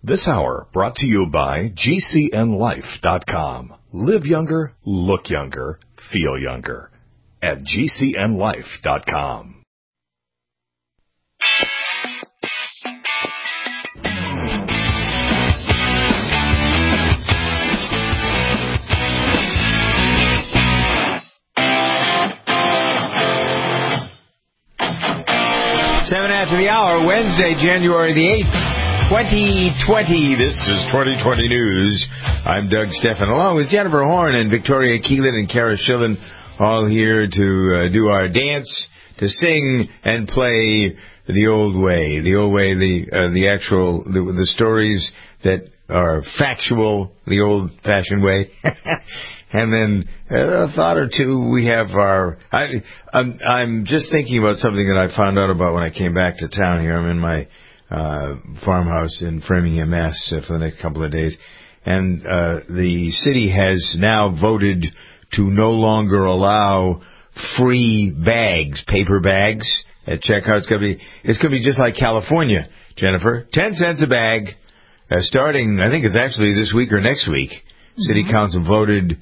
This hour brought to you by GCNLife.com. Live younger, look younger, feel younger at GCNLife.com. Seven after the hour, Wednesday, January the 8th, 2020. This is 2020 News. I'm Doug Stephan, along with Jennifer Horn and Victoria Keelan and Kara Schillen, all here to do our dance, to sing and play the old way. The old way, the stories that are factual, the old-fashioned way. And then a thought or two, we have I'm just thinking about something that I found out about when I came back to town here. I'm in my farmhouse in Framingham, Mass. For the next couple of days. And the city has now voted to no longer allow free bags, paper bags at checkout. It's going to be just like California, Jennifer. 10 cents a bag, starting, I think it's actually this week or next week. City Council voted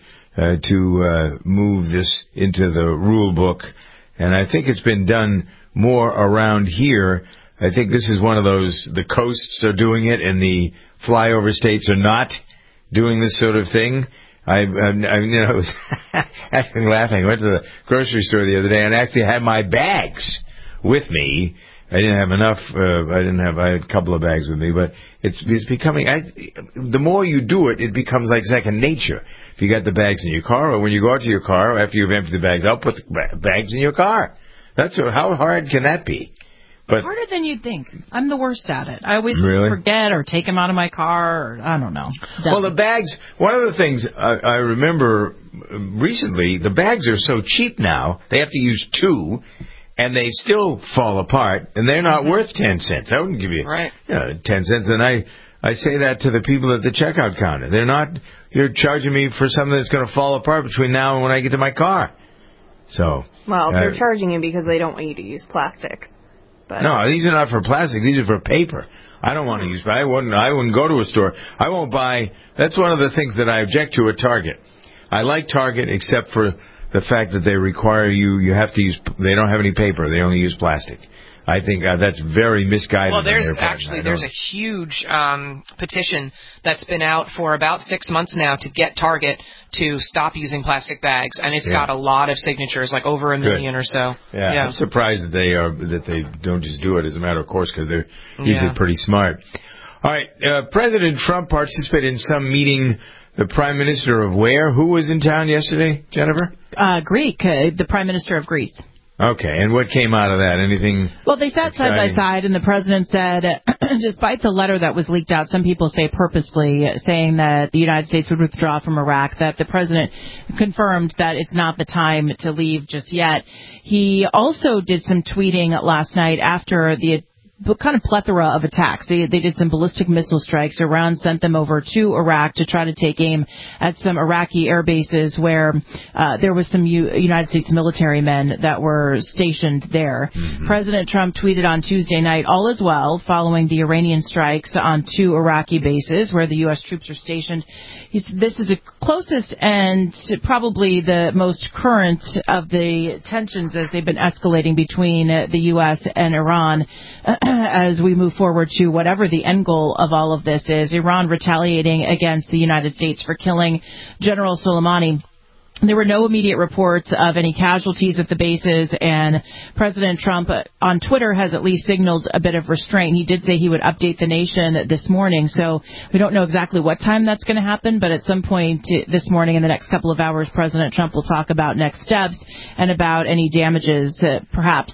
to move this into the rule book, and I think it's been done more around here. I think this is one of those, the coasts are doing it, and the flyover states are not doing this sort of thing. I was actually laughing. I went to the grocery store the other day and actually had my bags with me. I didn't have enough. I had a couple of bags with me, but it's becoming. The more you do it, it becomes like second nature. If you got the bags in your car, or when you go out to your car after you've emptied the bags out, put the bags in your car. How hard can that be? But harder than you'd think. I'm the worst at it. I always forget or take them out of my car, or I don't know. Well, the bags. One of the things I remember recently, the bags are so cheap now. They have to use two. And they still fall apart, and they're not worth 10 cents. I wouldn't give you 10 cents. And I say that to the people at the checkout counter. They're not. You're charging me for something that's going to fall apart between now and when I get to my car. So. Well, they're charging you because they don't want you to use plastic. But no, these are not for plastic. These are for paper. I don't want to use. I wouldn't go to a store. I won't buy. That's one of the things that I object to at Target. I like Target except for the fact that they require you have to use, they don't have any paper, they only use plastic. I think that's very misguided. Well, there's a huge petition that's been out for about 6 months now to get Target to stop using plastic bags, and it's got a lot of signatures, like over 1 million or so. Yeah, I'm surprised that they don't just do it as a matter of course, because they're usually pretty smart. All right, President Trump participated in some meeting. The Prime Minister of where? Who was in town yesterday, Jennifer? Greek, the Prime Minister of Greece. Okay, and what came out of that? Anything? Well, they sat side by side, and the president said, despite the letter that was leaked out, some people say purposely, saying that the United States would withdraw from Iraq, that the president confirmed that it's not the time to leave just yet. He also did some tweeting last night after the kind of plethora of attacks. They did some ballistic missile strikes. Iran sent them over to Iraq to try to take aim at some Iraqi air bases where there was some United States military men that were stationed there. President Trump tweeted on Tuesday night, all is well, following the Iranian strikes on 2 Iraqi bases where the U.S. troops are stationed. He said this is the closest and probably the most current of the tensions as they've been escalating between the U.S. and Iran. As we move forward to whatever the end goal of all of this is, Iran retaliating against the United States for killing General Soleimani. There were no immediate reports of any casualties at the bases, and President Trump on Twitter has at least signaled a bit of restraint. He did say he would update the nation this morning, so we don't know exactly what time that's going to happen, but at some point this morning in the next couple of hours, President Trump will talk about next steps and about any damages perhaps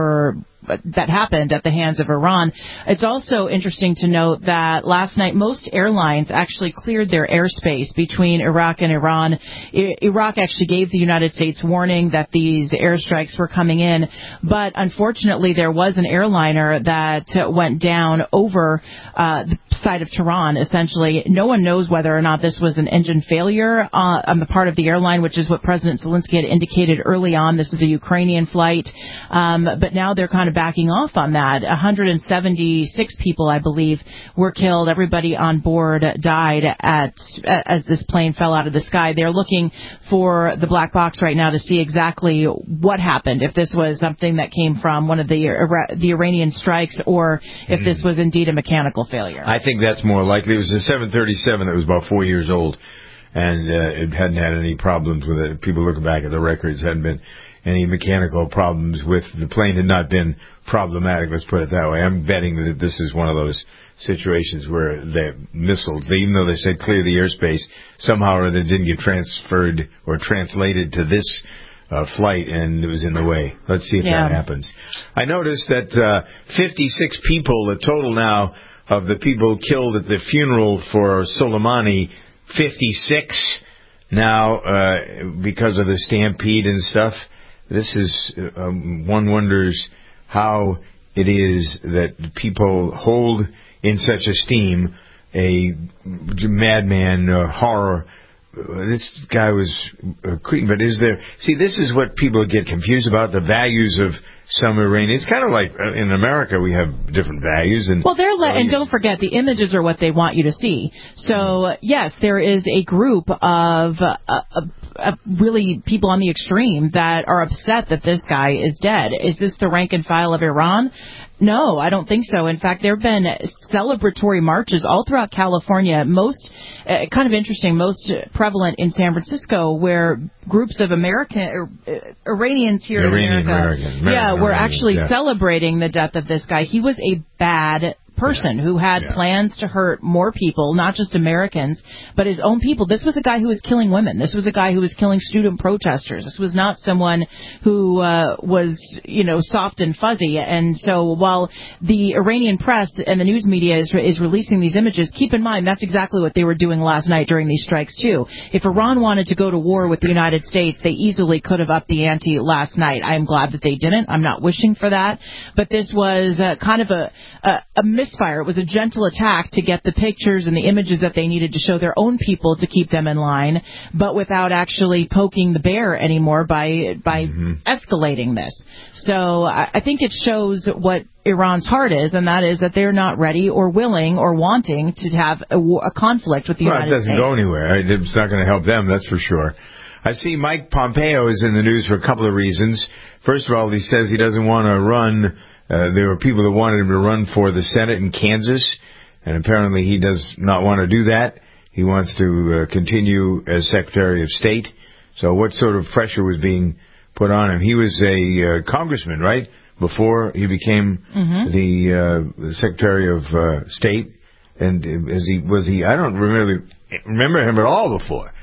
that happened at the hands of Iran. It's also interesting to note that last night most airlines actually cleared their airspace between Iraq and Iran. Iraq actually gave the United States warning that these airstrikes were coming in, but unfortunately there was an airliner that went down over the side of Tehran, essentially. No one knows whether or not this was an engine failure on the part of the airline, which is what President Zelensky had indicated early on. This is a Ukrainian flight, but now they're kind of started backing off on that. 176 people, I believe, were killed. Everybody on board died as this plane fell out of the sky. They're looking for the black box right now to see exactly what happened, if this was something that came from one of the Iranian strikes or if this was indeed a mechanical failure. I think that's more likely. It was a 737 that was about 4 years old, and it hadn't had any problems with it. People looking back at the records, hadn't been any mechanical problems with the plane. Had not been problematic, let's put it that way. I'm betting that this is one of those situations where the missiles, even though they said clear the airspace, somehow or other didn't get transferred or translated to this flight, and it was in the way. Let's see if that happens. I noticed that 56 people, the total now of the people killed at the funeral for Soleimani, 56 now because of the stampede and stuff. This is, one wonders how it is that people hold in such esteem a madman horror. This guy was a cretin, but is there... See, this is what people get confused about, the values of some Iranians. It's kind of like in America we have different values. And well, and don't forget, the images are what they want you to see. So, yes, there is a group of really people on the extreme that are upset that this guy is dead. Is this the rank and file of Iran? No, I don't think so. In fact, there have been celebratory marches all throughout California, most kind of interesting, most prevalent in San Francisco, where groups of Iranians here in America, were actually celebrating the death of this guy. He was a bad person who had plans to hurt more people, not just Americans, but his own people. This was a guy who was killing women. This was a guy who was killing student protesters. This was not someone who was, soft and fuzzy. And so while the Iranian press and the news media is releasing these images, keep in mind that's exactly what they were doing last night during these strikes too. If Iran wanted to go to war with the United States, they easily could have upped the ante last night. I am glad that they didn't. I'm not wishing for that. But this was kind of a misfire. It was a gentle attack to get the pictures and the images that they needed to show their own people to keep them in line, but without actually poking the bear anymore by escalating this. So I think it shows what Iran's heart is, and that is that they're not ready or willing or wanting to have a conflict with the United States. It doesn't go anywhere. It's not going to help them, that's for sure. I see Mike Pompeo is in the news for a couple of reasons. First of all, he says he doesn't want to run. There were people that wanted him to run for the Senate in Kansas, and apparently he does not want to do that. He wants to continue as Secretary of State. So what sort of pressure was being put on him? He was a congressman, right, before he became the Secretary of State. And was he? I don't really remember him at all before.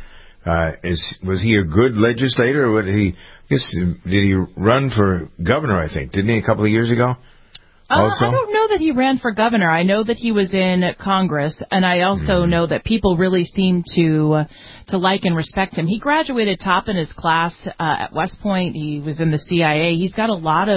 Was he a good legislator, or did he run for governor, I think? Didn't he a couple of years ago? Also? I don't know that he ran for governor. I know that he was in Congress, and I also know that people really seem to like and respect him. He graduated top in his class at West Point. He was in the CIA. He's got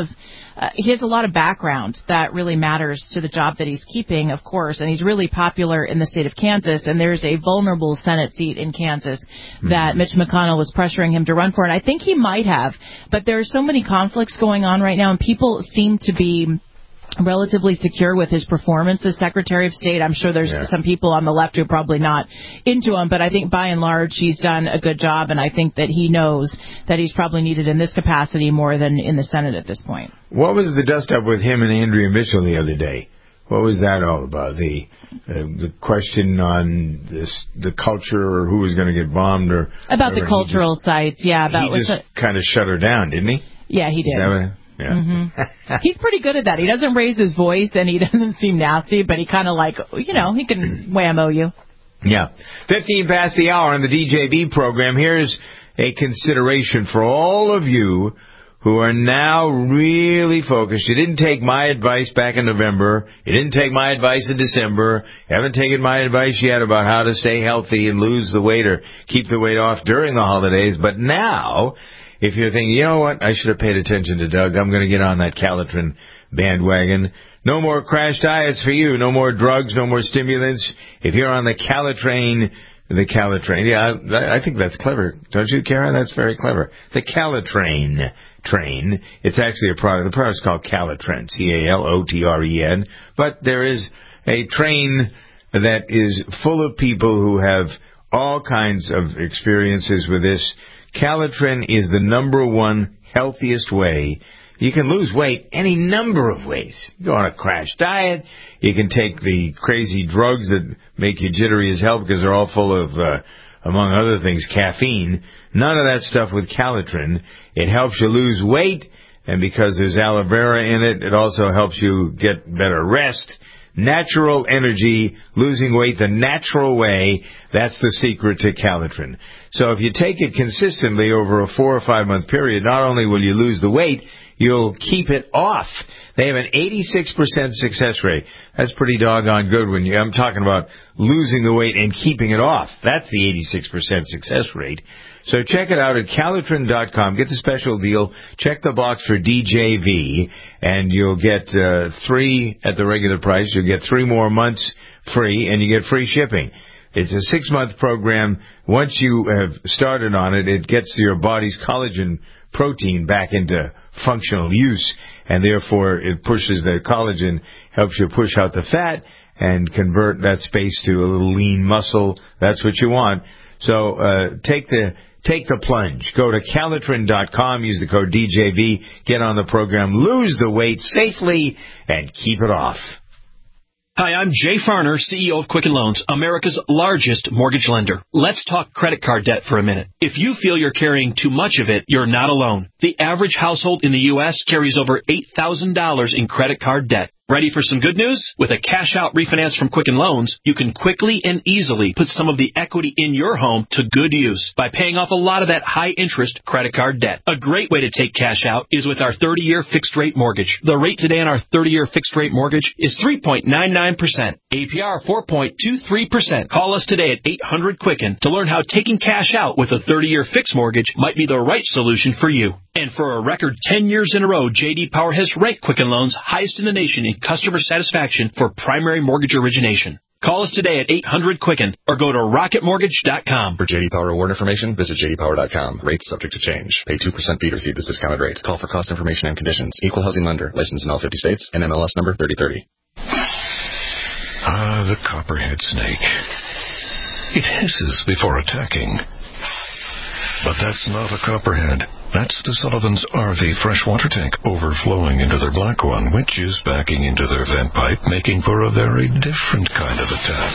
he has a lot of background that really matters to the job that he's keeping, of course, and he's really popular in the state of Kansas, and there's a vulnerable Senate seat in Kansas that Mitch McConnell was pressuring him to run for, and I think he might have, but there are so many conflicts going on right now, and people seem to be relatively secure with his performance as Secretary of State. I'm sure there's some people on the left who are probably not into him, but I think by and large he's done a good job, and I think that he knows that he's probably needed in this capacity more than in the Senate at this point. What was the dust-up with him and Andrea Mitchell the other day? What was that all about? The question on the culture, or who was going to get bombed, or about the cultural sites? Yeah, he just kind of shut her down, didn't he? Yeah, he did. Yeah. He's pretty good at that. He doesn't raise his voice, and he doesn't seem nasty, but he kind of he can whammo you. Yeah. 15 past the hour on the DJB program. Here's a consideration for all of you who are now really focused. You didn't take my advice back in November. You didn't take my advice in December. You haven't taken my advice yet about how to stay healthy and lose the weight or keep the weight off during the holidays. But now, if you're thinking, you know what, I should have paid attention to Doug, I'm going to get on that Calitrin bandwagon. No more crash diets for you. No more drugs, no more stimulants. If you're on the Calitrain the Calatrain. Yeah, I think that's clever. Don't you, Karen? That's very clever. The Calatrain train. It's actually a product. The product's called Calatren, Calotren. But there is a train that is full of people who have all kinds of experiences with this. Calatren is the number one healthiest way. You can lose weight any number of ways. You go on a crash diet. You can take the crazy drugs that make you jittery as hell because they're all full of, among other things, caffeine. None of that stuff with Calatren. It helps you lose weight, and because there's aloe vera in it, it also helps you get better rest. Natural energy, losing weight the natural way, that's the secret to Calatren. So if you take it consistently over a 4 or 5 month period, not only will you lose the weight, you'll keep it off. They have an 86% success rate. That's pretty doggone good when I'm talking about losing the weight and keeping it off. That's the 86% success rate. So check it out at Calatren.com. Get the special deal. Check the box for DJV, and you'll get 3 at the regular price. You'll get 3 more months free, and you get free shipping. It's a 6-month program. Once you have started on it, it gets your body's collagen protein back into functional use, and therefore it pushes the collagen, helps you push out the fat, and convert that space to a little lean muscle. That's what you want. So take the plunge. Go to Calatren.com, use the code DJV, get on the program, lose the weight safely, and keep it off. Hi, I'm Jay Farner, CEO of Quicken Loans, America's largest mortgage lender. Let's talk credit card debt for a minute. If you feel you're carrying too much of it, you're not alone. The average household in the U.S. carries over $8,000 in credit card debt. Ready for some good news? With a cash-out refinance from Quicken Loans, you can quickly and easily put some of the equity in your home to good use by paying off a lot of that high-interest credit card debt. A great way to take cash out is with our 30-year fixed-rate mortgage. The rate today on our 30-year fixed-rate mortgage is 3.99%. APR 4.23%. Call us today at 800-QUICKEN to learn how taking cash out with a 30-year fixed mortgage might be the right solution for you. And for a record 10 years in a row, J.D. Power has ranked Quicken Loans highest in the nation in customer satisfaction for primary mortgage origination. Call us today at 800-QUICKEN or go to rocketmortgage.com. For J.D. Power award information, visit jdpower.com. Rates subject to change. Pay 2% fee to receive this discounted rate. Call for cost information and conditions. Equal housing lender. Licensed in all 50 states. NMLS number 3030. Ah, the copperhead snake. It hisses before attacking. But that's not a copperhead. That's the Sullivan's RV freshwater tank overflowing into their black one, which is backing into their vent pipe, making for a very different kind of attack.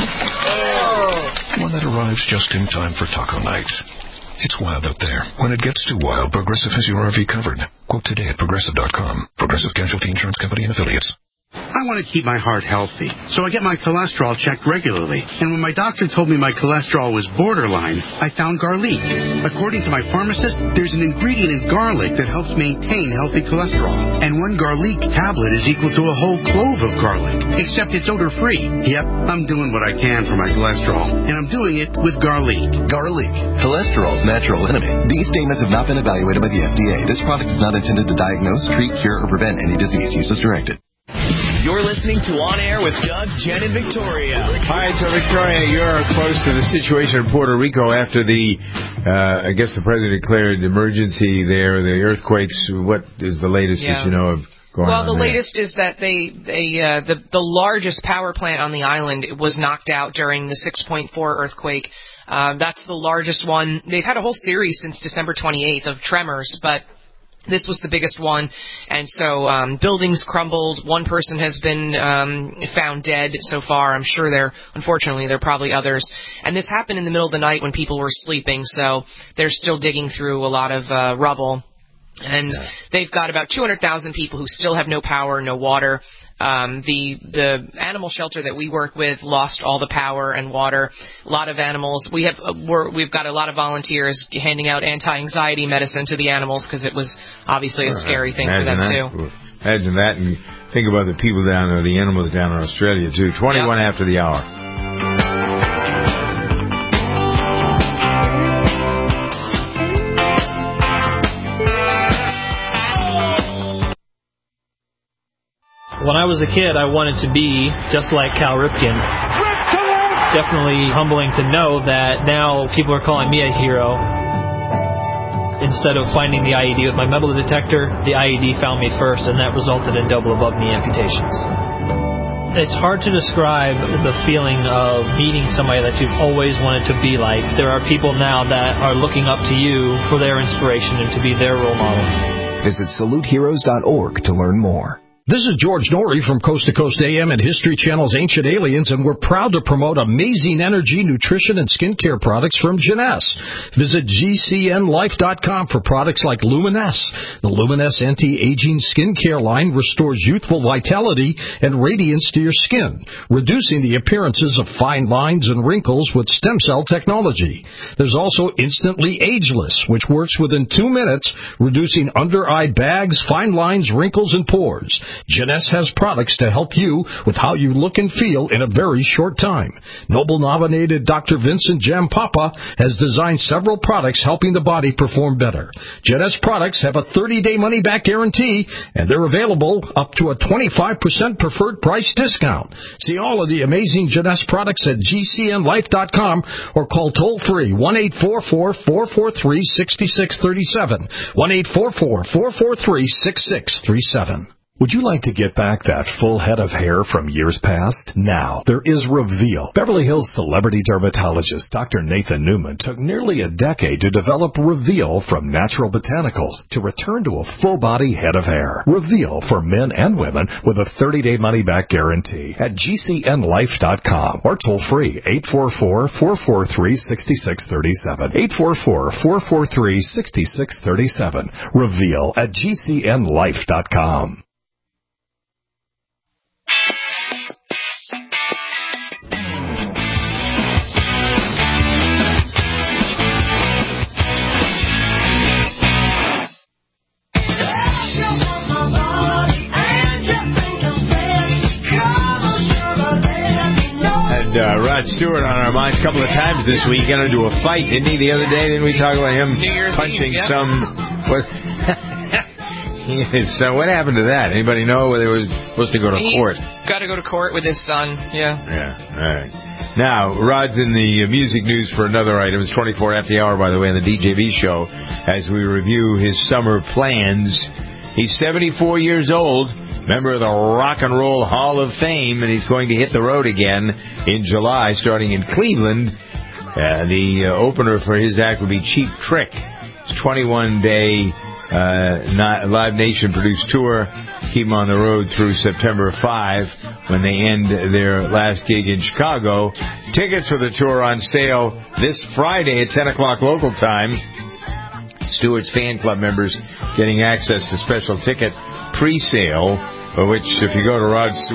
One that arrives just in time for taco night. It's wild out there. When it gets too wild, Progressive has your RV covered. Quote today at Progressive.com. Progressive Casualty Insurance Company and Affiliates. I want to keep my heart healthy, so I get my cholesterol checked regularly. And when my doctor told me my cholesterol was borderline, I found garlic. According to my pharmacist, there's an ingredient in garlic that helps maintain healthy cholesterol. And 1 garlic tablet is equal to a whole clove of garlic, except it's odor-free. Yep, I'm doing what I can for my cholesterol, and I'm doing it with garlic. Garlic, cholesterol's natural enemy. These statements have not been evaluated by the FDA. This product is not intended to diagnose, treat, cure, or prevent any disease. Use as directed. You're listening to On Air with Doug, Jen, and Victoria. All right, so Victoria, you're close to the situation in Puerto Rico after I guess the president declared emergency there, the earthquakes. What is the latest that you know of going on? Well, the there? latest is that the largest power plant on the island was knocked out during the 6.4 earthquake. That's the largest one. They've had a whole series since December 28th of tremors, but this was the biggest one, and so buildings crumbled. 1 person has been found dead so far. I'm sure unfortunately, there are probably others. And this happened in the middle of the night when people were sleeping, so they're still digging through a lot of rubble. And they've got about 200,000 people who still have no power, no water. The animal shelter that we work with lost all the power and water. A lot of animals. We've got a lot of volunteers handing out anti-anxiety medicine to the animals because it was obviously a scary thing for them too. Imagine that, and think about the people down there, the animals down in Australia too. 21 after the hour. When I was a kid, I wanted to be just like Cal Ripken. Ripped to left definitely humbling to know that now people are calling me a hero. Instead of finding the IED with my metal detector, the IED found me first, and that resulted in double above knee amputations. It's hard to describe the feeling of meeting somebody that you've always wanted to be like. There are people now that are looking up to you for their inspiration and to be their role model. Visit SaluteHeroes.org to learn more. This is George Norrie from Coast to Coast AM and History Channel's Ancient Aliens, and we're proud to promote amazing energy, nutrition, and skincare products from Jeunesse. Visit GCNLife.com for products like Luminesse. The Luminesse anti-aging skincare line restores youthful vitality and radiance to your skin, reducing the appearances of fine lines and wrinkles with stem cell technology. There's also Instantly Ageless, which works within 2 minutes, reducing under-eye bags, fine lines, wrinkles, and pores. Jeunesse has products to help you with how you look and feel in a very short time. Nobel-nominated Dr. Vincent Jampapa has designed several products helping the body perform better. Jeunesse products have a 30-day money-back guarantee, and they're available up to a 25% preferred price discount. See all of the amazing Jeunesse products at GCNLife.com or call toll-free 1-844-443-6637, 1-844-443-6637. Would you like to get back that full head of hair from years past? Now, there is Reveal. Beverly Hills celebrity dermatologist Dr. Nathan Newman took nearly a decade to develop Reveal from natural botanicals to return to a full-body head of hair. Reveal for men and women with a 30-day money-back guarantee at GCNLife.com or toll-free 844-443-6637, 844-443-6637. Reveal at GCNLife.com. Rod Stewart on our minds a couple of times this week. Got into a fight, didn't he, the other day? Didn't we talk about him punching some... What? So what happened to that? Anybody know whether he was supposed to go to court? He's got to go to court with his son, Yeah, all right. Now, Rod's in the music news for another item. It's 24 after the hour, by the way, on the DJB show, as we review his summer plans. He's 74 years old, member of the Rock and Roll Hall of Fame, and he's going to hit the road again in July, starting in Cleveland. The opener for his act would be Cheap Trick. It's 21-day Live Nation produced tour. Keep them on the road through September 5 when they end their last gig in Chicago. Tickets for the tour on sale this Friday at 10 o'clock local time. Stewart's fan club members getting access to special ticket pre-sale, for which if you go to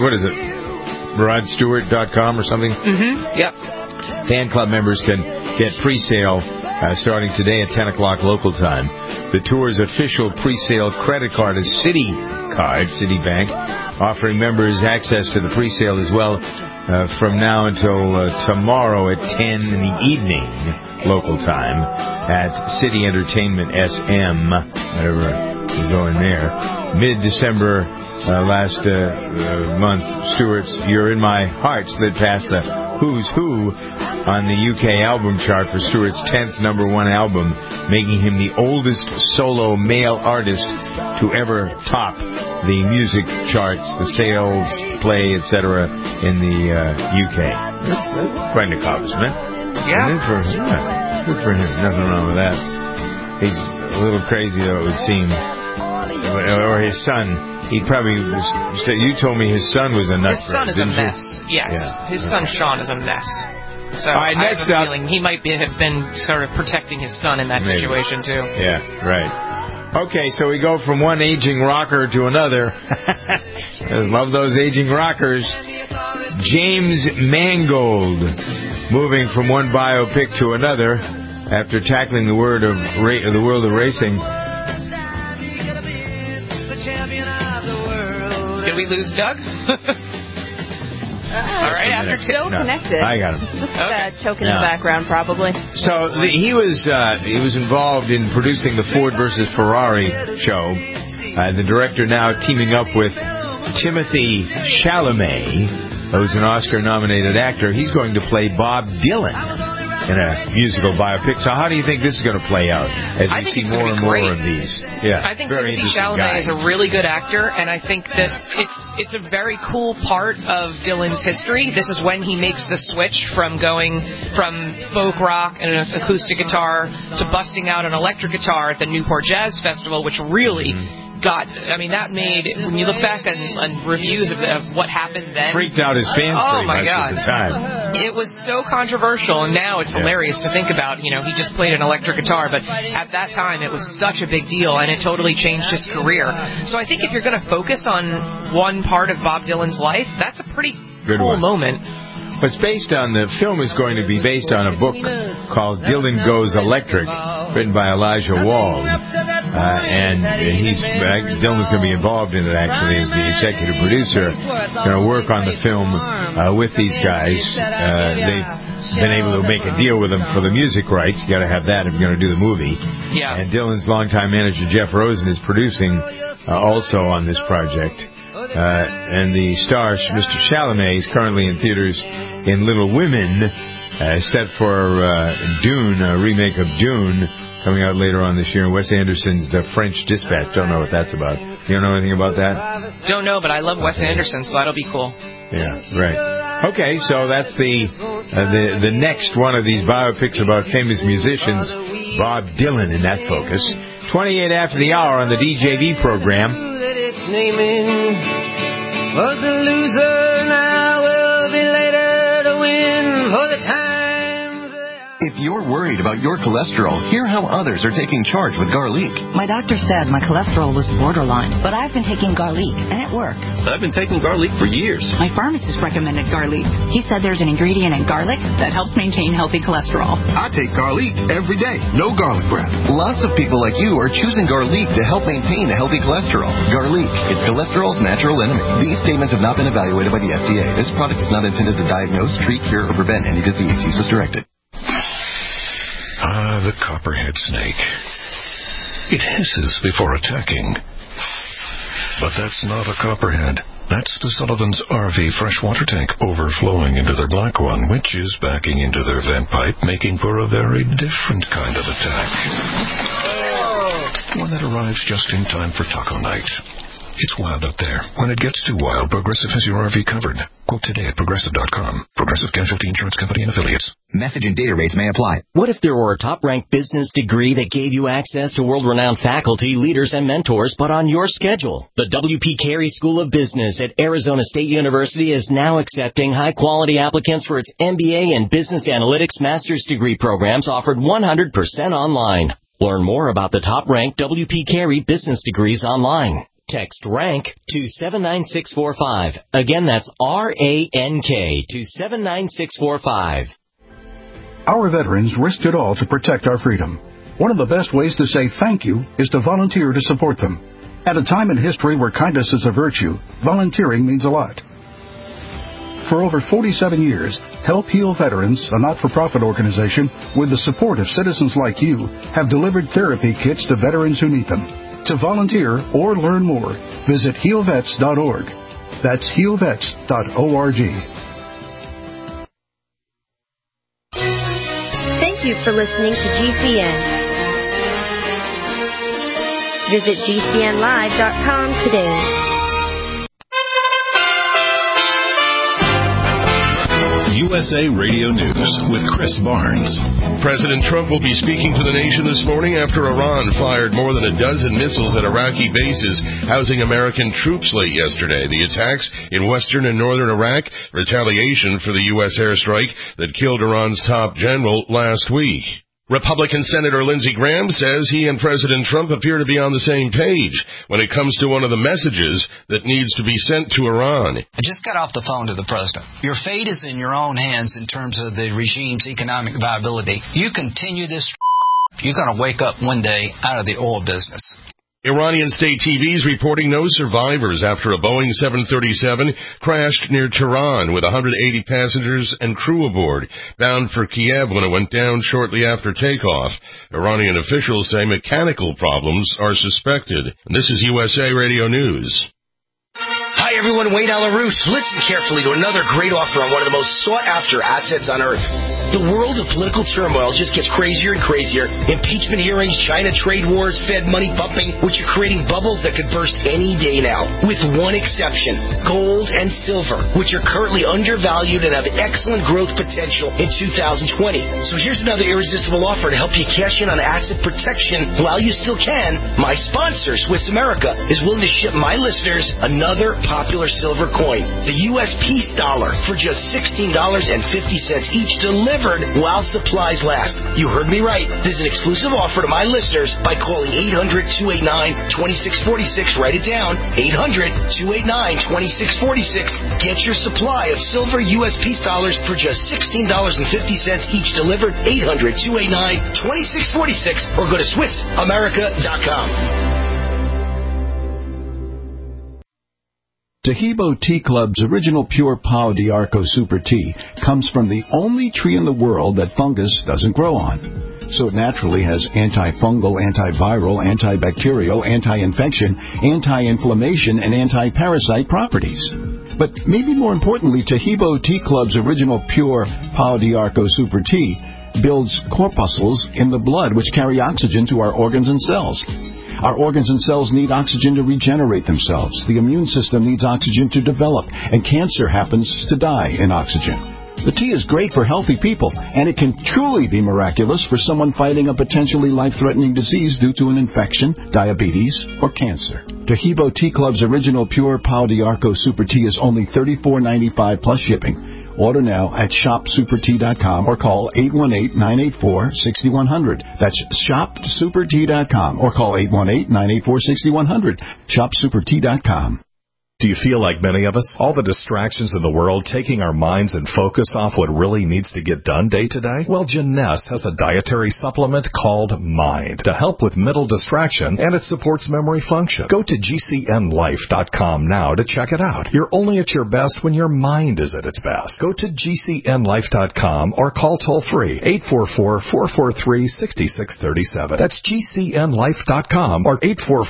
rodstewart.com or something? Mm-hmm. Yep. Fan club members can get pre-sale starting today at 10 o'clock local time. The tour's official pre-sale credit card is Citibank, offering members access to the pre-sale as well from now until tomorrow at 10 in the evening local time at City Entertainment SM, whatever you go in there. Mid-December last month, Stewart's You're in My Heart slid past the Who's Who on the UK album chart for Stewart's 10th number one album, making him the oldest solo male artist to ever top the music charts, the sales, play, etc. in the UK. That's quite an accomplishment. Yeah. Good for him. Nothing wrong with that. He's a little crazy, though, it would seem. Or his son. He probably was. You told me his son was a nut. His son is a mess. Yes. Yeah. His son Sean is a mess. So all right, next I have a up, feeling he might have been sort of protecting his son in that situation too. Yeah, right. Okay, so we go from one aging rocker to another. I love those aging rockers. James Mangold, moving from one biopic to another after tackling the world of racing. Did we lose Doug? All right, after two. Still connected. I got him. Just choking in the background, probably. So he was involved in producing the Ford versus Ferrari show. The director now teaming up with Timothy Chalamet, who's an Oscar-nominated actor. He's going to play Bob Dylan in a musical biopic. So how do you think this is going to play out as we see more and more of these? Yeah, I think Timothée Chalamet is a really good actor, and I think that it's a very cool part of Dylan's history. This is when he makes the switch from going from folk rock and an acoustic guitar to busting out an electric guitar at the Newport Jazz Festival, which really that made, when you look back on reviews of what happened then, freaked out his fans pretty much at the time. It was so controversial, and now it's hilarious to think about. He just played an electric guitar, but at that time it was such a big deal, and it totally changed his career. So I think if you're going to focus on one part of Bob Dylan's life, that's a pretty cool moment. But the film is going to be based on a book called Dylan Goes Electric, written by Elijah Wald. And Dylan's going to be involved in it, actually, as the executive producer. Going to work on the film with these guys. They've been able to make a deal with them for the music rights. You got to have that if you're going to do the movie. Yeah. And Dylan's longtime manager, Jeff Rosen, is producing also on this project. And the star, Mr. Chalamet, is currently in theaters in Little Women, set for Dune, a remake of Dune, coming out later on this year. And Wes Anderson's The French Dispatch. Don't know what that's about. You don't know anything about that? Don't know, but I love Wes Anderson, so that'll be cool. Yeah, right. Okay, so that's the next one of these biopics about famous musicians, Bob Dylan in that focus. 28 after the hour on the DJV program. Its naming was the loser, now will be later to win for the times. If you're worried about your cholesterol, hear how others are taking charge with garlic. My doctor said my cholesterol was borderline, but I've been taking garlic, and it worked. I've been taking garlic for years. My pharmacist recommended garlic. He said there's an ingredient in garlic that helps maintain healthy cholesterol. I take garlic every day. No garlic breath. Lots of people like you are choosing garlic to help maintain a healthy cholesterol. Garlic, it's cholesterol's natural enemy. These statements have not been evaluated by the FDA. This product is not intended to diagnose, treat, cure, or prevent any disease. Use as directed. The copperhead snake. It hisses before attacking. But that's not a copperhead. That's the Sullivan's RV freshwater tank overflowing into their black one, which is backing into their vent pipe, making for a very different kind of attack. One that arrives just in time for taco night. It's wild up there. When it gets too wild, Progressive has your RV covered. Quote today at Progressive.com. Progressive Casualty Insurance Company and Affiliates. Message and data rates may apply. What if there were a top-ranked business degree that gave you access to world-renowned faculty, leaders, and mentors, but on your schedule? The W.P. Carey School of Business at Arizona State University is now accepting high-quality applicants for its MBA and Business Analytics master's degree programs offered 100% online. Learn more about the top-ranked W.P. Carey business degrees online. Text RANK to 79645. Again, that's RANK to 79645. Our veterans risked it all to protect our freedom. One of the best ways to say thank you is to volunteer to support them. At a time in history where kindness is a virtue, volunteering means a lot. For over 47 years, Help Heal Veterans, a not-for-profit organization with the support of citizens like you, have delivered therapy kits to veterans who need them. To volunteer or learn more, visit healvets.org. That's healvets.org. Thank you for listening to GCN. Visit GCNlive.com today. USA Radio News with Chris Barnes. President Trump will be speaking to the nation this morning after Iran fired more than a dozen missiles at Iraqi bases housing American troops late yesterday. The attacks in western and northern Iraq, retaliation for the U.S. airstrike that killed Iran's top general last week. Republican Senator Lindsey Graham says he and President Trump appear to be on the same page when it comes to one of the messages that needs to be sent to Iran. I just got off the phone to the president. Your fate is in your own hands in terms of the regime's economic viability. You continue this, you're going to wake up one day out of the oil business. Iranian state TV is reporting no survivors after a Boeing 737 crashed near Tehran with 180 passengers and crew aboard, bound for Kiev when it went down shortly after takeoff. Iranian officials say mechanical problems are suspected. And this is USA Radio News. Hi, everyone, Wayne Alaroos. Listen carefully to another great offer on one of the most sought-after assets on Earth. The world of political turmoil just gets crazier and crazier. Impeachment hearings, China trade wars, Fed money pumping, which are creating bubbles that could burst any day now. With one exception, gold and silver, which are currently undervalued and have excellent growth potential in 2020. So here's another irresistible offer to help you cash in on asset protection while you still can. My sponsor, Swiss America, is willing to ship my listeners another popular silver coin, the U.S. Peace Dollar, for just $16.50 each, delivered while supplies last. You heard me right. This is an exclusive offer to my listeners by calling 800-289-2646. Write it down, 800-289-2646. Get your supply of silver U.S. Peace Dollars for just $16.50 each, delivered, 800-289-2646, or go to SwissAmerica.com. Tahibo Tea Club's original pure Pau d'Arco Super Tea comes from the only tree in the world that fungus doesn't grow on. So it naturally has antifungal, antiviral, antibacterial, anti-infection, anti-inflammation, and anti-parasite properties. But maybe more importantly, Tahibo Tea Club's original pure Pau d'Arco Super Tea builds corpuscles in the blood which carry oxygen to our organs and cells. Our organs and cells need oxygen to regenerate themselves. The immune system needs oxygen to develop, and cancer happens to die in oxygen. The tea is great for healthy people, and it can truly be miraculous for someone fighting a potentially life-threatening disease due to an infection, diabetes, or cancer. Tahibo Tea Club's original pure Pau d'Arco Super Tea is only $34.95 plus shipping. Order now at shopsupertea.com or call 818-984-6100. That's shopsupertea.com or call 818-984-6100. Shopsupertea.com. Do you feel like many of us? All the distractions in the world taking our minds and focus off what really needs to get done day to day? Well, Jeunesse has a dietary supplement called Mind to help with mental distraction, and it supports memory function. Go to GCNlife.com now to check it out. You're only at your best when your mind is at its best. Go to GCNlife.com or call toll-free 844-443-6637. That's GCNlife.com or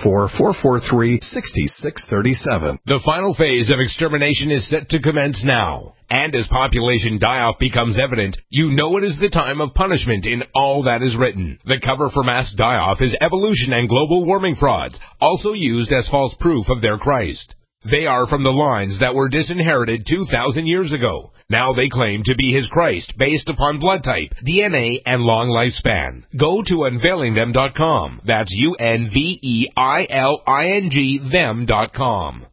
844-443-6637. The final phase of extermination is set to commence now. And as population die-off becomes evident, you know it is the time of punishment in all that is written. The cover for mass die-off is evolution and global warming frauds, also used as false proof of their Christ. They are from the lines that were disinherited 2,000 years ago. Now they claim to be his Christ based upon blood type, DNA, and long lifespan. Go to unveilingthem.com. That's UNVEILING them.com.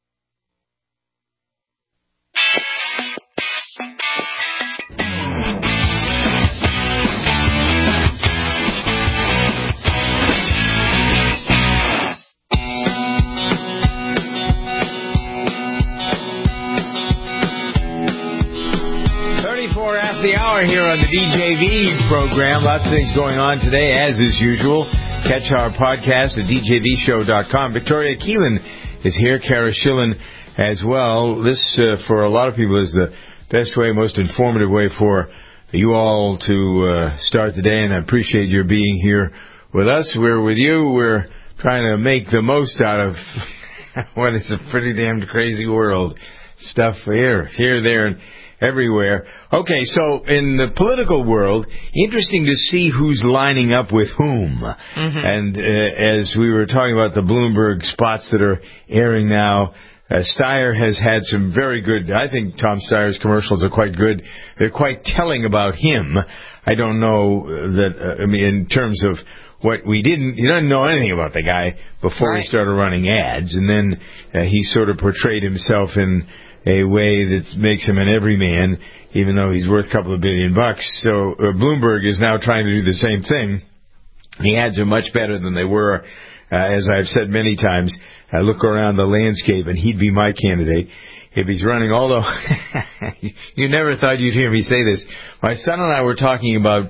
34 after the hour here on the DJV program. Lots of things going on today, as is usual. Catch our podcast at djvshow.com. Victoria Keelan is here, Kara Schillen as well. This, for a lot of people, is the best way, most informative way for you all to start the day, and I appreciate your being here with us. We're with you. We're trying to make the most out of what is a pretty damned crazy world. Stuff here, there, and everywhere. Okay, so in the political world, interesting to see who's lining up with whom. Mm-hmm. And as we were talking about the Bloomberg spots that are airing now, Steyer has had some very good, I think Tom Steyer's commercials are quite good. They're quite telling about him. I don't know that, in terms of what you didn't know anything about the guy before he started running ads, and then he sort of portrayed himself in a way that makes him an everyman, even though he's worth a couple of $1 billion. So Bloomberg is now trying to do the same thing. The ads are much better than they were. As I've said many times, I look around the landscape, and he'd be my candidate if he's running. Although you never thought you'd hear me say this. My son and I were talking about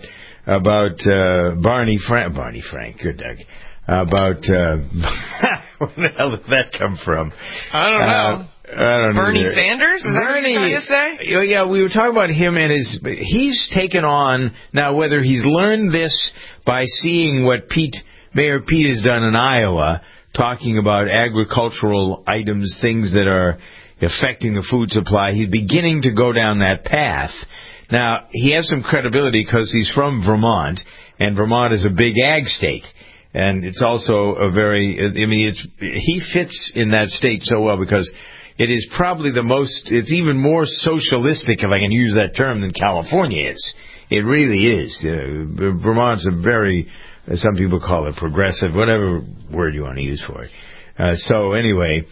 Barney Frank. Good, Doug. About where the hell did that come from? I don't know. Bernie Sanders? Is that what you're trying to say? Yeah, we were talking about him and he's taken on, now whether he's learned this by seeing what Mayor Pete has done in Iowa, talking about agricultural items, things that are affecting the food supply. He's beginning to go down that path. Now, he has some credibility because he's from Vermont, and Vermont is a big ag state. And it's also a very, he fits in that state so well because it is probably it's even more socialistic, if I can use that term, than California is. It really is. Vermont's a very, some people call it progressive, whatever word you want to use for it. So anyway,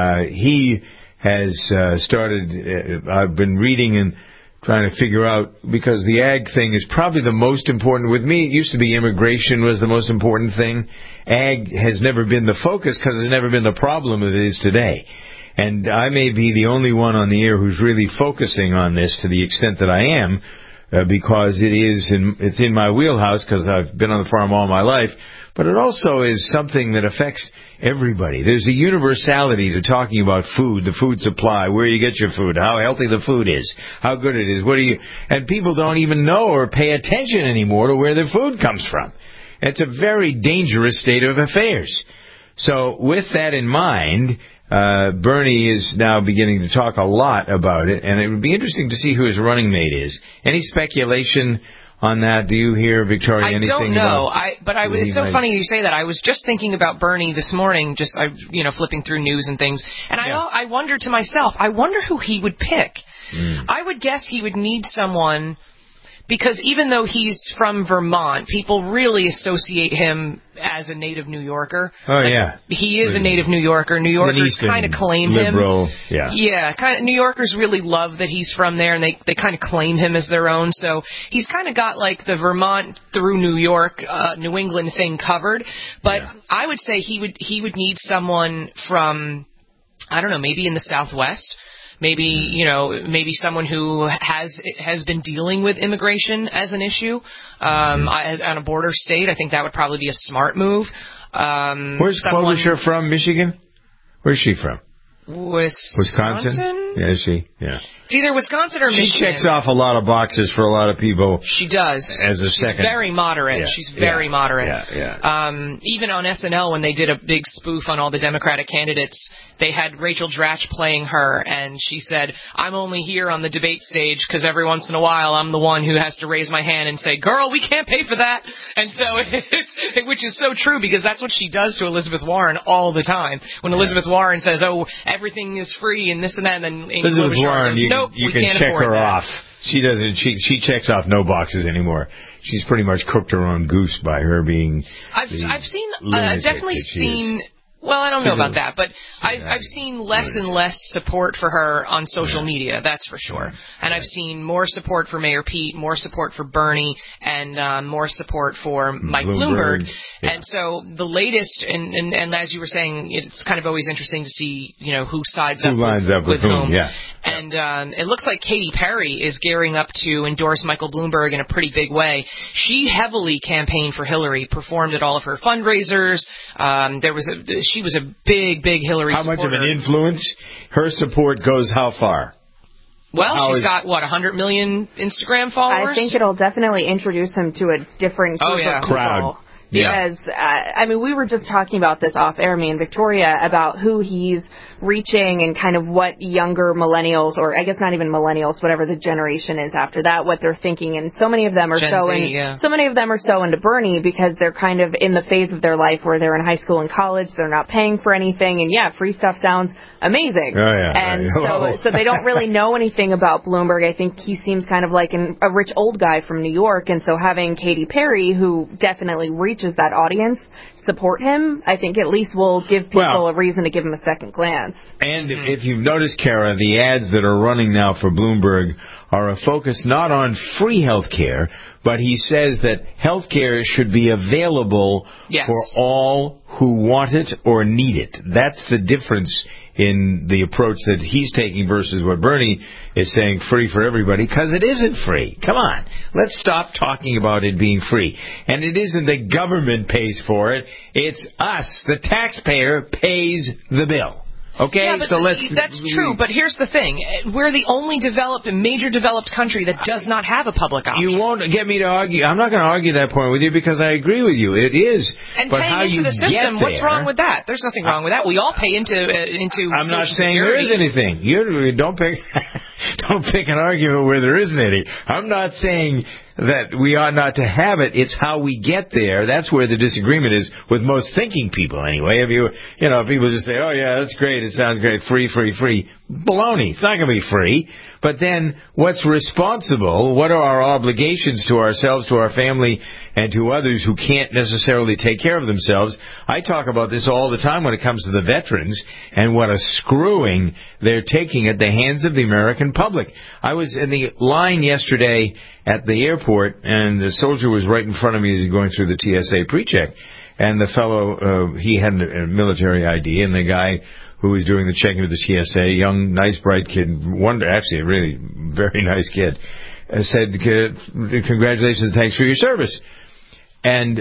he has started, I've been reading and trying to figure out, because the ag thing is probably the most important. With me, it used to be immigration was the most important thing. Ag has never been the focus because it's never been the problem that it is today. And I may be the only one on the air who's really focusing on this to the extent that I am, because it's in my wheelhouse because I've been on the farm all my life. But it also is something that affects everybody. There's a universality to talking about food, the food supply, where you get your food, how healthy the food is, how good it is. And people don't even know or pay attention anymore to where their food comes from. It's a very dangerous state of affairs. So with that in mind, Bernie is now beginning to talk a lot about it, and it would be interesting to see who his running mate is. Any speculation on that? Do you hear, Victoria, anything? I don't know. It's so funny you say that. I was just thinking about Bernie this morning, flipping through news and things, and I wondered to myself, I wonder who he would pick. I would guess he would need someone, because even though he's from Vermont, people really associate him as a native New Yorker. Oh, yeah. He is a native New Yorker. New Yorkers kind of claim liberal, him. Yeah, kind of. New Yorkers really love that he's from there, and they kind of claim him as their own. So he's kind of got like the Vermont through New York, New England thing covered. But I would say he would need someone from, I don't know, maybe in the Southwest. Maybe someone who has been dealing with immigration as an issue on a border state. I think that would probably be a smart move. Where's Klobuchar from? Michigan? Where's she from? Wisconsin? Yeah, is she? Yeah. It's either Wisconsin or Michigan. She checks off a lot of boxes for a lot of people. She does. She's very moderate. Yeah. She's very moderate. Yeah. Even on SNL, when they did a big spoof on all the Democratic candidates, they had Rachel Dratch playing her, and she said, "I'm only here on the debate stage because every once in a while I'm the one who has to raise my hand and say, 'Girl, we can't pay for that.'" And so which is so true, because that's what she does to Elizabeth Warren all the time. When Elizabeth Warren says, "Oh, everything is free," and this and that, and then Elizabeth Warren, nope, you we can can't check afford her that. off. She doesn't. She checks off no boxes anymore. She's pretty much cooked her own goose by her being. I've definitely seen. Well, I don't know about that, but I've seen less and less support for her on social media, that's for sure. And I've seen more support for Mayor Pete, more support for Bernie, and more support for Mike Bloomberg. Yeah. And so the latest, and as you were saying, it's kind of always interesting to see, who sides up with whom. Yeah. And it looks like Katy Perry is gearing up to endorse Michael Bloomberg in a pretty big way. She heavily campaigned for Hillary, performed at all of her fundraisers. She was a big Hillary supporter. How much of an influence? Her support goes how far? Well, she's got, 100 million Instagram followers? I think it'll definitely introduce him to a different group of people. Crowd. Because, we were just talking about this off air, me and Victoria, about who he's reaching and kind of what younger millennials, or I guess not even millennials, whatever the generation is after that, what they're thinking. And so many of them are so many of them are so into Bernie because they're kind of in the phase of their life where they're in high school and college, they're not paying for anything, and free stuff sounds amazing. So they don't really know anything about Bloomberg. I think he seems kind of like a rich old guy from New York, and so having Katy Perry, who definitely reaches that audience, support him, I think at least will give people a reason to give him a second glance. And if you've noticed, Kara, the ads that are running now for Bloomberg are a focus not on free health care, but he says that health care should be available for all who want it or need it. That's the difference in the approach that he's taking versus what Bernie is saying, free for everybody, because it isn't free. Come on. Let's stop talking about it being free. And it isn't the government pays for it. It's us. The taxpayer pays the bill. Okay, yeah, but so that's true. But here's the thing: we're the only major developed country that does not have a public option. You won't get me to argue. I'm not going to argue that point with you because I agree with you. It is. And but paying how into you the system, get what's there, wrong with that? There's nothing wrong with that. We all pay into. I'm not Social saying Security. there is anything. You don't pick. Don't pick an argument where there isn't any. I'm not saying that we ought not to have it. It's how we get there. That's where the disagreement is with most thinking people, anyway. If people just say, "Oh yeah, that's great. It sounds great. Free, free, free." Baloney. It's not going to be free. But then, what's responsible? What are our obligations to ourselves, to our family, and to others who can't necessarily take care of themselves? I talk about this all the time when it comes to the veterans and what a screwing they're taking at the hands of the American public. I was in the line yesterday at the airport, and the soldier was right in front of me as he was going through the TSA pre-check. And the fellow, he had a military ID, and the guy who was doing the checking with the TSA, young, nice, bright kid, actually a really very nice kid, said, "Congratulations and thanks for your service." And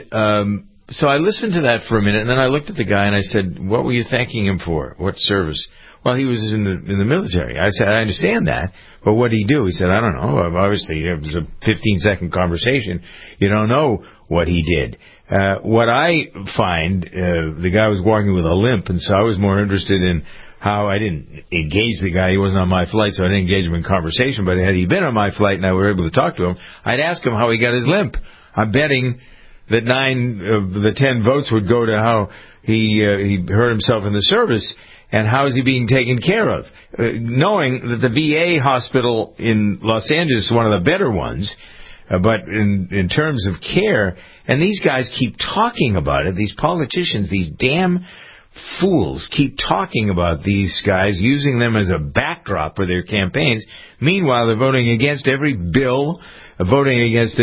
so I listened to that for a minute, and then I looked at the guy and I said, "What were you thanking him for? What service?" "Well, he was in the military." I said, "I understand that, but what did he do?" He said, "I don't know. Obviously, it was a 15-second conversation. You don't know what he did." What I find, the guy was walking with a limp, and so I was more interested in how I didn't engage the guy. He wasn't on my flight, so I didn't engage him in conversation. But had he been on my flight and I were able to talk to him, I'd ask him how he got his limp. I'm betting that 9 of the 10 votes would go to how he hurt himself in the service. And how is he being taken care of? Knowing that the VA hospital in Los Angeles is one of the better ones, but in terms of care, and these guys keep talking about it, these politicians, these damn fools keep talking about these guys, using them as a backdrop for their campaigns. Meanwhile, they're voting against every bill, voting against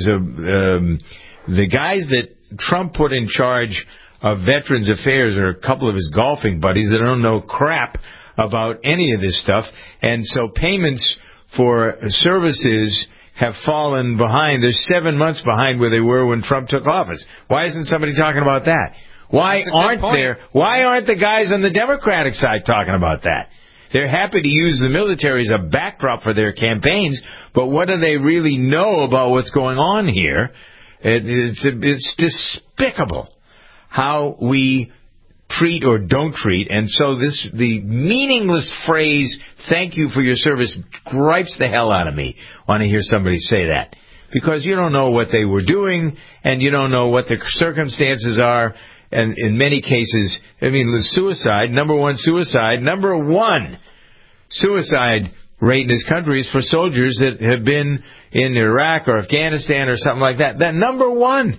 the guys that Trump put in charge of Veterans Affairs are a couple of his golfing buddies that don't know crap about any of this stuff. And so payments for services have fallen behind. They're 7 months behind where they were when Trump took office. Why isn't somebody talking about that? Why aren't the guys on the Democratic side talking about that? They're happy to use the military as a backdrop for their campaigns, but what do they really know about what's going on here? It's despicable how we treat or don't treat, and so the meaningless phrase, "thank you for your service," gripes the hell out of me when I hear somebody say that. Because you don't know what they were doing, and you don't know what the circumstances are, and in many cases, suicide number one suicide rate in this country is for soldiers that have been in Iraq or Afghanistan or something like that. That number one.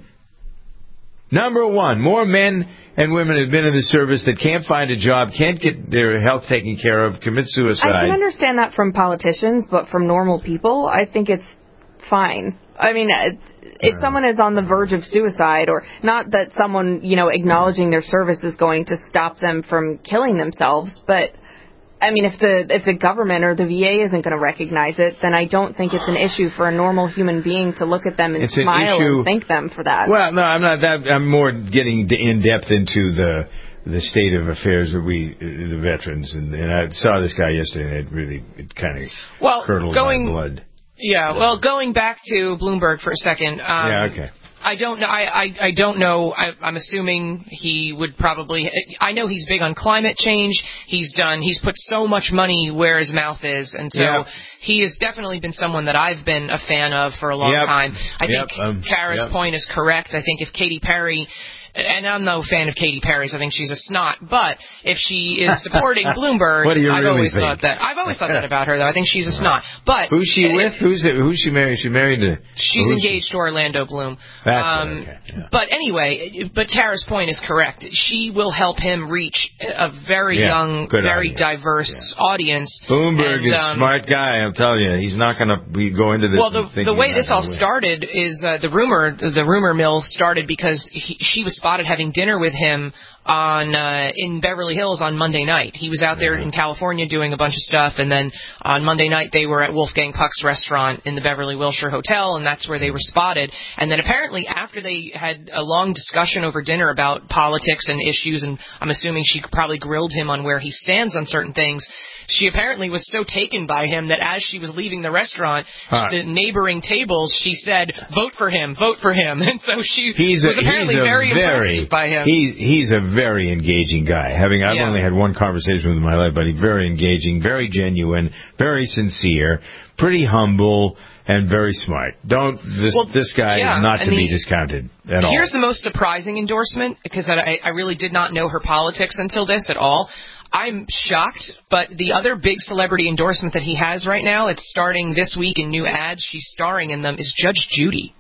More men and women have been in the service that can't find a job, can't get their health taken care of, commit suicide. I can understand that from politicians, but from normal people, I think it's fine. If someone is on the verge of suicide, or not that someone, acknowledging their service is going to stop them from killing themselves, but if the government or the VA isn't going to recognize it, then I don't think it's an issue for a normal human being to look at them and smile and thank them for that. Well, no, I'm not that. I'm more getting in depth into the state of affairs of the veterans, and I saw this guy yesterday, and it kind of curdled my blood. Yeah, well, going back to Bloomberg for a second. Okay. I don't know. I don't know. I'm assuming he would probably. I know he's big on climate change. He's put so much money where his mouth is, and so he has definitely been someone that I've been a fan of for a long time. I think Kara's point is correct. I think if Katy Perry. And I'm no fan of Katy Perry's. I think she's a snot. But if she is supporting Bloomberg, I've always thought that about her, though. I think she's a snot. But who's she with? Who's she married? She's married to. She's engaged to Orlando Bloom. That's okay. Yeah. But anyway, Kara's point is correct. She will help him reach a very young, very diverse audience. Bloomberg is a smart guy. I'm telling you, he's not going to go into this. Well, the way this all started is the rumor mill started because she was spotted having dinner with him in Beverly Hills on Monday night. He was out there in California doing a bunch of stuff, and then on Monday night they were at Wolfgang Puck's restaurant in the Beverly Wilshire Hotel, and that's where they were spotted. And then apparently after they had a long discussion over dinner about politics and issues, and I'm assuming she probably grilled him on where he stands on certain things, she apparently was so taken by him that as she was leaving the restaurant, the neighboring tables, she said, vote for him. And so she was apparently very impressed by him. He's a very engaging guy. I've only had one conversation with him in my life, but he's very engaging, very genuine, very sincere, pretty humble, and very smart. This guy is not to be discounted at all. Here's the most surprising endorsement, because I really did not know her politics until this at all. I'm shocked, but the other big celebrity endorsement that he has right now, it's starting this week in new ads, she's starring in them, is Judge Judy.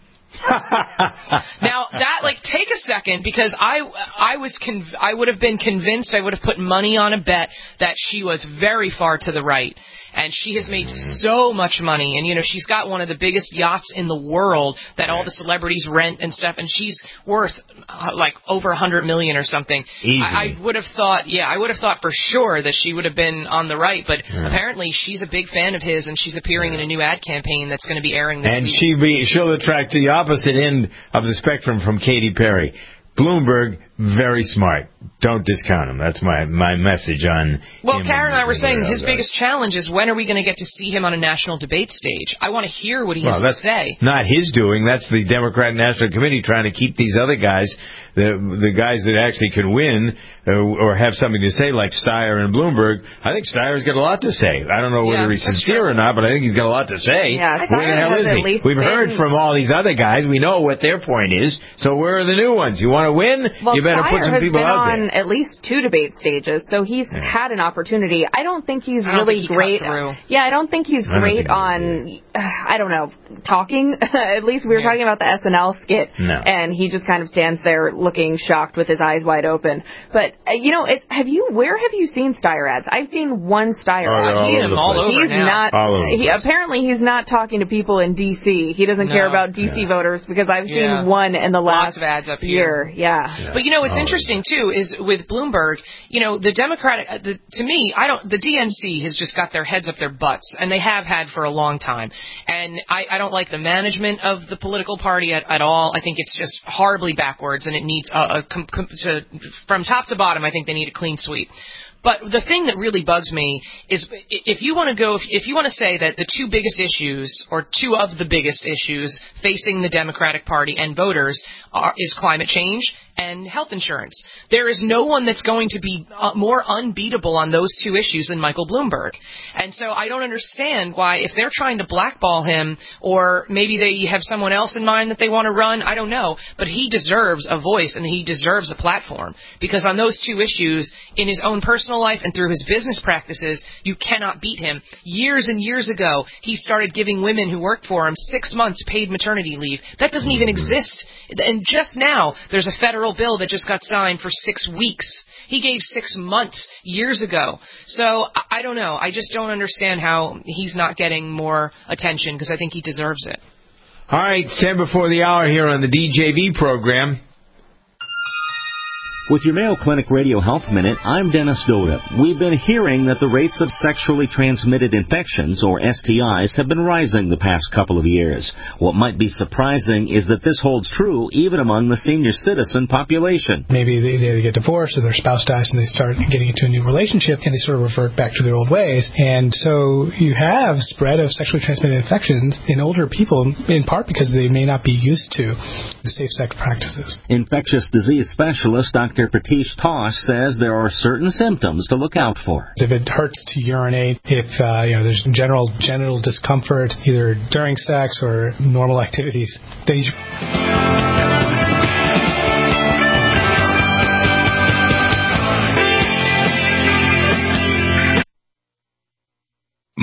Now, take a second, because I would have been convinced, I would have put money on a bet that she was very far to the right. And she has made so much money. And, she's got one of the biggest yachts in the world that all the celebrities rent and stuff. And she's worth, over $100 million or something. Easy. I would have thought for sure that she would have been on the right. But apparently she's a big fan of his, and she's appearing in a new ad campaign that's going to be airing this week. And she'll attract the opposite end of the spectrum from Katy Perry. Bloomberg, very smart. Don't discount him. That's my message on. Well, Karen and I were saying his biggest challenge is, when are we going to get to see him on a national debate stage? I want to hear what he has to say. Not his doing. That's the Democrat National Committee trying to keep these other guys, the guys that actually can win or have something to say, like Steyer and Bloomberg. I think Steyer's got a lot to say. I don't know whether he's sincere or not, but I think he's got a lot to say. Yeah, where the hell is he? We've heard from all these other guys. We know what their point is. So where are the new ones? You want to win? You better put some people out there. On at least 2 debate stages, so he's had an opportunity. I don't think he's really great. Yeah, I don't think he's great on, talking. At least we were talking about the SNL skit, and he just kind of stands there looking shocked with his eyes wide open. But where have you seen Steyer ads? I've seen one Steyer ad. I've seen him all over now. Apparently he's not talking to people in D.C. He doesn't care about D.C. voters, because I've seen one in the last lots of ads up year. But it's interesting too is with Bloomberg, the Democratic, to me, the DNC has just got their heads up their butts, and they have had for a long time. And I don't like the management of the political party at all. I think it's just horribly backwards, and it needs from top to bottom, I think they need a clean sweep. But the thing that really bugs me is if you want to say that the 2 biggest issues, or 2 of the biggest issues facing the Democratic Party and voters is climate change and health insurance. There is no one that's going to be more unbeatable on those 2 issues than Michael Bloomberg. And so I don't understand why, if they're trying to blackball him, or maybe they have someone else in mind that they want to run, I don't know. But he deserves a voice, and he deserves a platform. Because on those 2 issues, in his own personal life and through his business practices, you cannot beat him. Years and years ago, he started giving women who worked for him 6 months paid maternity leave. That doesn't even exist. And just now, there's a federal bill that just got signed for 6 weeks. He gave 6 months years ago. So I don't know. I just don't understand how he's not getting more attention, because I think he deserves it. All right, 10 before the hour here on the DJV program. With your Mayo Clinic Radio Health Minute, I'm Dennis Doda. We've been hearing that the rates of sexually transmitted infections, or STIs, have been rising the past couple of years. What might be surprising is that this holds true even among the senior citizen population. Maybe they get divorced, or their spouse dies, and they start getting into a new relationship, and they sort of revert back to their old ways. And so you have spread of sexually transmitted infections in older people, in part because they may not be used to safe sex practices. Infectious disease specialist Dr. Pratish Tosh says there are certain symptoms to look out for. If it hurts to urinate, if there's general genital discomfort, either during sex or normal activities,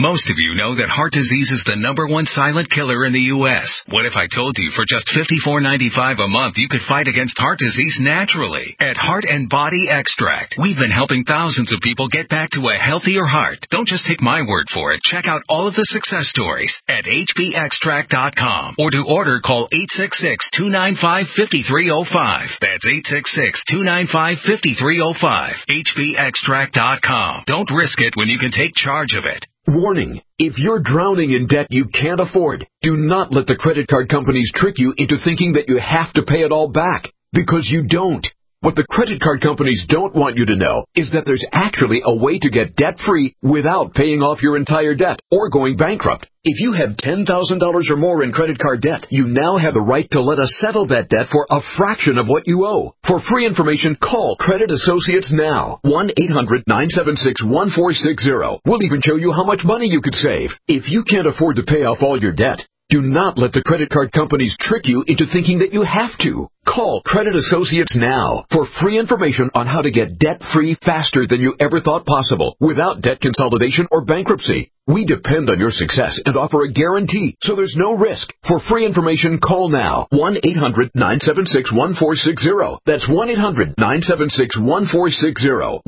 Most of you know that heart disease is the #1 silent killer in the U.S. What if I told you for just $54.95 a month you could fight against heart disease naturally? At Heart and Body Extract, we've been helping thousands of people get back to a healthier heart. Don't just take my word for it. Check out all of the success stories at hbextract.com. Or to order, call 866-295-5305. That's 866-295-5305. hbextract.com. Don't risk it when you can take charge of it. Warning, if you're drowning in debt you can't afford, do not let the credit card companies trick you into thinking that you have to pay it all back, because you don't. What the credit card companies don't want you to know is that there's actually a way to get debt-free without paying off your entire debt or going bankrupt. If you have $10,000 or more in credit card debt, you now have the right to let us settle that debt for a fraction of what you owe. For free information, call Credit Associates now. 1-800-976-1460. We'll even show you how much money you could save. If you can't afford to pay off all your debt, do not let the credit card companies trick you into thinking that you have to. Call Credit Associates now for free information on how to get debt-free faster than you ever thought possible without debt consolidation or bankruptcy. We depend on your success and offer a guarantee, so there's no risk. For free information, call now. 1-800-976-1460. That's 1-800-976-1460.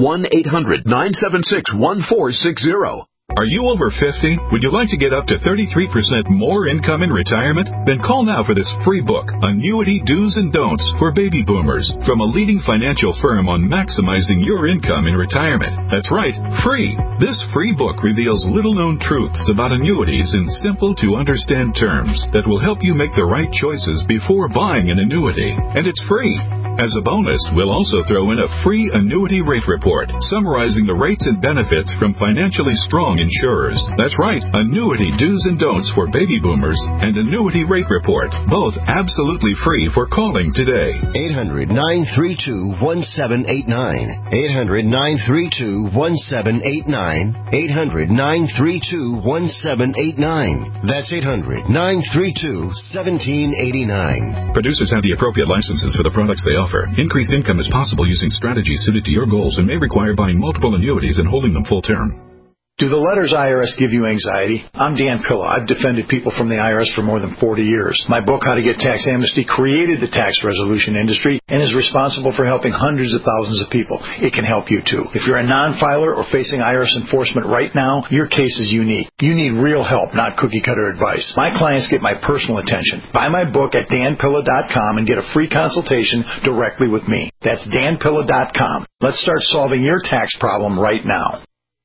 1-800-976-1460. Are you over 50? Would you like to get up to 33% more income in retirement? Then call now for this free book, Annuity Do's and Don'ts for Baby Boomers, from a leading financial firm on maximizing your income in retirement. That's right, free. This free book reveals little-known truths about annuities in simple-to-understand terms that will help you make the right choices before buying an annuity. And it's free. As a bonus, we'll also throw in a free annuity rate report summarizing the rates and benefits from financially strong insurers. That's right, Annuity Do's and Don'ts for Baby Boomers and Annuity Rate Report, both absolutely free for calling today. 800-932-1789. 800-932-1789. 800-932-1789. That's 800-932-1789. Producers have the appropriate licenses for the products they offer. Increased income is possible using strategies suited to your goals and may require buying multiple annuities and holding them full term. Do the letters IRS give you anxiety? I'm Dan Pilla. I've defended people from the IRS for more than 40 years. My book, How to Get Tax Amnesty, created the tax resolution industry and is responsible for helping hundreds of thousands of people. It can help you, too. If you're a non-filer or facing IRS enforcement right now, your case is unique. You need real help, not cookie-cutter advice. My clients get my personal attention. Buy my book at danpilla.com and get a free consultation directly with me. That's danpilla.com. Let's start solving your tax problem right now.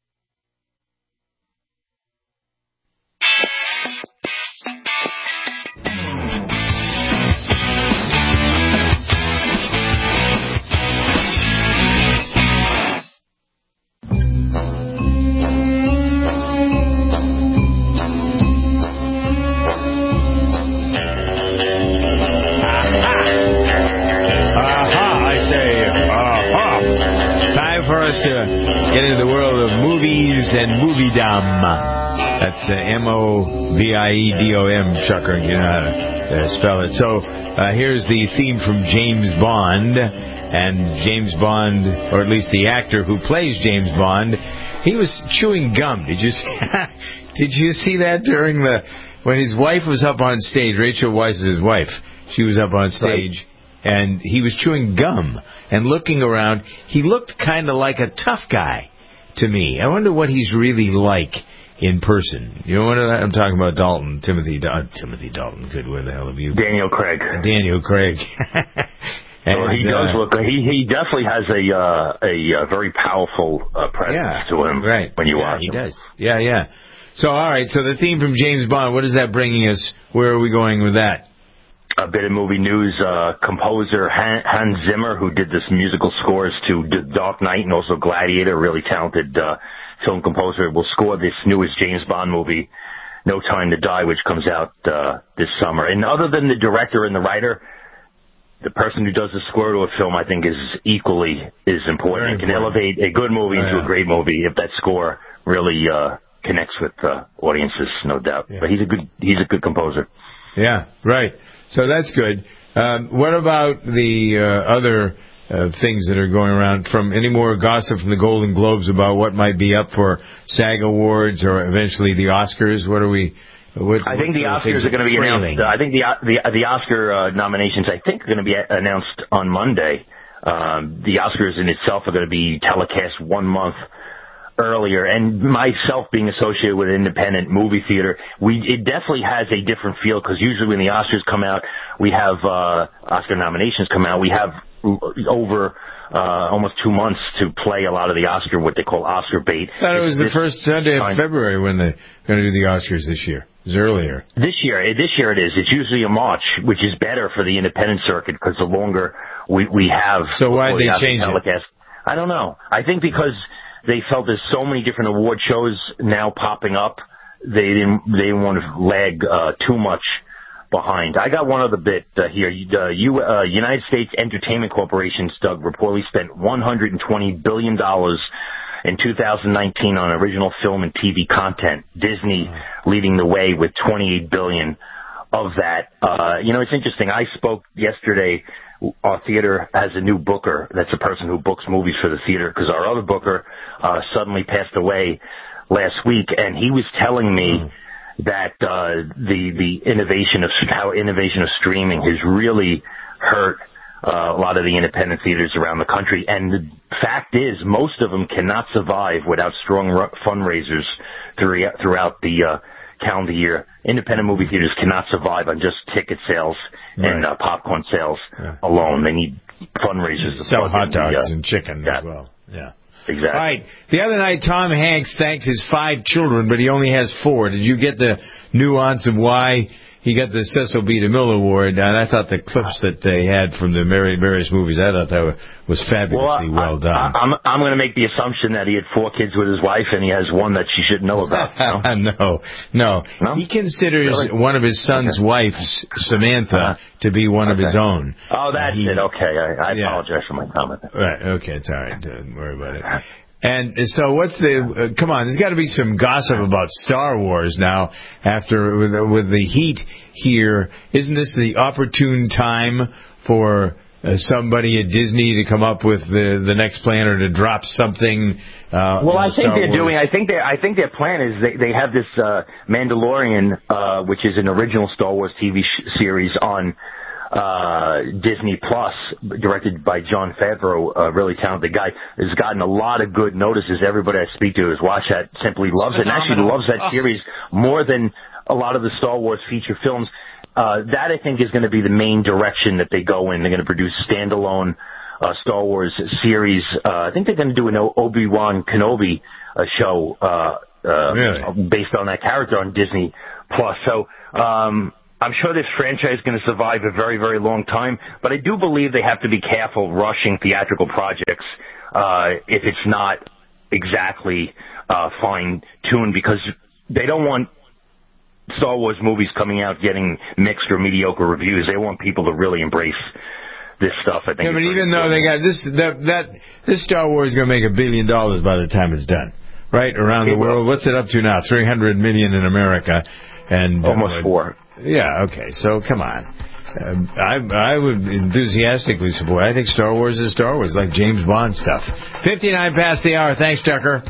To get into the world of movies and moviedom. That's M-O-V-I-E-D-O-M, Chucker. You know how to spell it. So here's the theme from James Bond. And James Bond, or at least the actor who plays James Bond, he was chewing gum. Did you see that during when his wife was up on stage? Rachel Weisz is his wife. She was up on stage. Right. And he was chewing gum and looking around. He looked kind of like a tough guy to me. I wonder what he's really like in person. You know what I'm talking about? Timothy Dalton. Good, where the hell have you? Daniel Craig. Daniel Craig. And, he does look. He definitely has a very powerful presence to him. Right. When you watch him. He does. Yeah. So all right. So the theme from James Bond. What is that bringing us? Where are we going with that? A bit of movie news, composer Hans Zimmer, who did this musical scores to The Dark Knight and also Gladiator, really talented film composer, will score this newest James Bond movie, No Time to Die, which comes out this summer. And other than the director and the writer, the person who does the score to a film, I think, is equally as important. It can elevate a good movie into a great movie if that score really connects with audiences, no doubt. Yeah. But he's a good composer. Yeah, right. So that's good. What about the other things that are going around. From any more gossip from the Golden Globes about what might be up for SAG Awards or eventually the Oscars? What are we? I think the Oscars are going to be announced. I think the Oscar nominations, I think, are going to be announced on Monday. The Oscars in itself are going to be telecast 1 month earlier. And myself being associated with independent movie theater, it definitely has a different feel, because usually when the Oscars come out, we have Oscar nominations come out. We have over almost 2 months to play a lot of the Oscar, what they call Oscar bait. I thought it was the first Sunday of February when they're going to do the Oscars this year. It was earlier. This year it is. It's usually in March, which is better for the independent circuit, because the longer we have. So why did they change it? I don't know. I think because they felt there's so many different award shows now popping up, they didn't want to lag too much behind. I got one other bit here. United States Entertainment Corporation, Doug, reportedly spent $120 billion in 2019 on original film and TV content. Disney leading the way with $28 billion of that. It's interesting. I spoke yesterday. Our theater has a new booker. That's a person who books movies for the theater, because our other booker suddenly passed away last week, and he was telling me that the innovation of streaming has really hurt a lot of the independent theaters around the country. And the fact is, most of them cannot survive without strong fundraisers throughout the calendar year. Independent movie theaters cannot survive on just ticket sales and popcorn sales alone. They need fundraisers to sell hot dogs and chicken as well. Yeah. Exactly. All right. The other night, Tom Hanks thanked his 5 children, but he only has 4. Did you get the nuance of why he got the Cecil B. DeMille Award? And I thought the clips that they had from the various movies, I thought that was fabulously well done. I'm going to make the assumption that he had 4 kids with his wife, and he has one that she shouldn't know about. No. He considers one of his son's wives, Samantha, to be one of his own. Oh, that's it. Okay. I apologize for my comment. Right. Okay. It's all right. Don't worry about it. And so what's come on, there's got to be some gossip about Star Wars now after with the heat here. Isn't this the opportune time for somebody at Disney to come up with the next plan, or to drop something? Well, I think they're doing. I think their plan is they have this Mandalorian, which is an original Star Wars TV series on Disney Plus, directed by Jon Favreau, a really talented guy. Has gotten a lot of good notices. Everybody I speak to has watched that, simply loves it, and actually loves that series more than a lot of the Star Wars feature films. That, I think, is going to be the main direction that they go in. They're going to produce standalone Star Wars series. I think they're going to do an Obi-Wan Kenobi show based on that character on Disney Plus. So I'm sure this franchise is going to survive a very, very long time, but I do believe they have to be careful rushing theatrical projects if it's not exactly fine-tuned, because they don't want Star Wars movies coming out getting mixed or mediocre reviews. They want people to really embrace this stuff. I think. Yeah, but even though they got this Star Wars is going to make $1 billion by the time it's done, right? Around the world. What's it up to now? 300 million in America, and almost 4. Yeah. Okay. So come on. I would enthusiastically support. I think Star Wars is Star Wars, like James Bond stuff. 59 past the hour. Thanks, Tucker.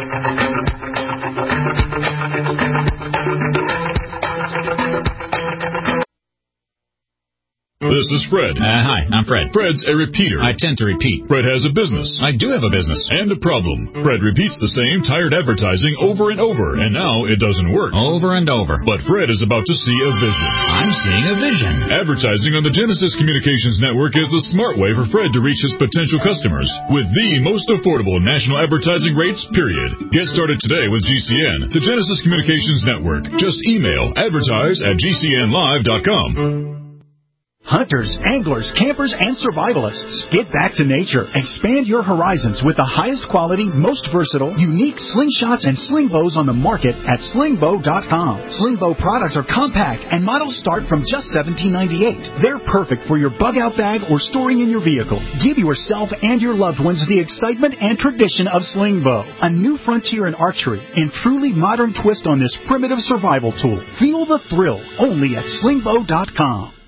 This is Fred. Hi, I'm Fred. Fred's a repeater. I tend to repeat. Fred has a business. I do have a business. And a problem. Fred repeats the same tired advertising over and over, and now it doesn't work. Over and over. But Fred is about to see a vision. I'm seeing a vision. Advertising on the Genesis Communications Network is the smart way for Fred to reach his potential customers with the most affordable national advertising rates, period. Get started today with GCN, the Genesis Communications Network. Just email advertise@gcnlive.com. Hunters, anglers, campers, and survivalists. Get back to nature. Expand your horizons with the highest quality, most versatile, unique slingshots and sling bows on the market at slingbow.com. Slingbow products are compact and models start from just $17.98. They're perfect for your bug out bag or storing in your vehicle. Give yourself and your loved ones the excitement and tradition of Slingbow, a new frontier in archery and truly modern twist on this primitive survival tool. Feel the thrill only at slingbow.com.